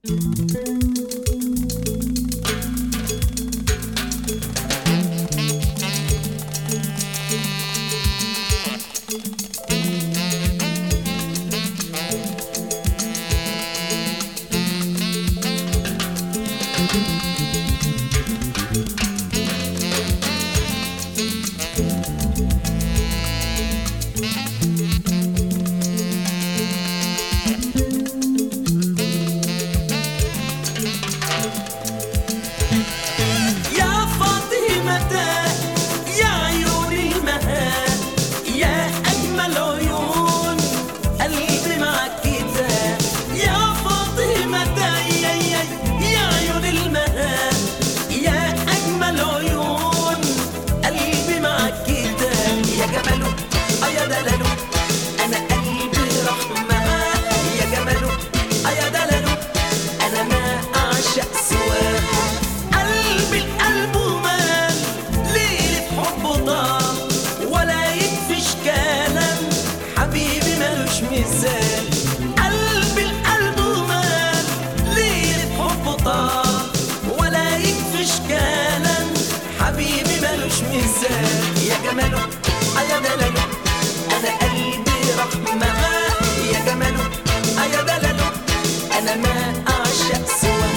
قلبي القلب ومال ليلة حب طال ولا يكفيش كلام حبيبي مالوش مثال يا جماله يا دلاله انا قلبي رحمة يا جماله يا دلاله انا ما اعشق سواه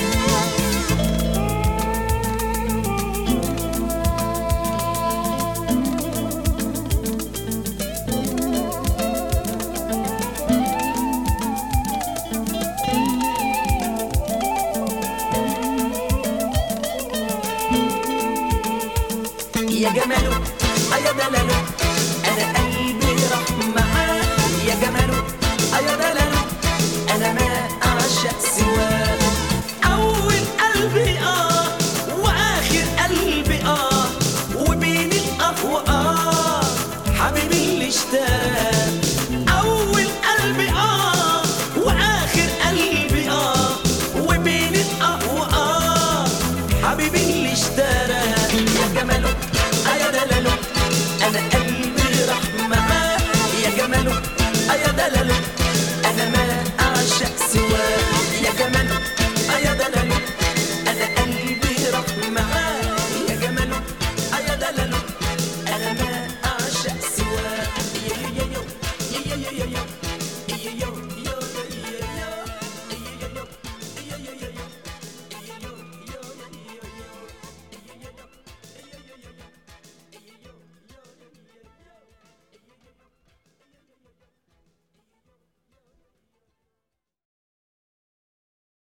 يا جماله يا دلاله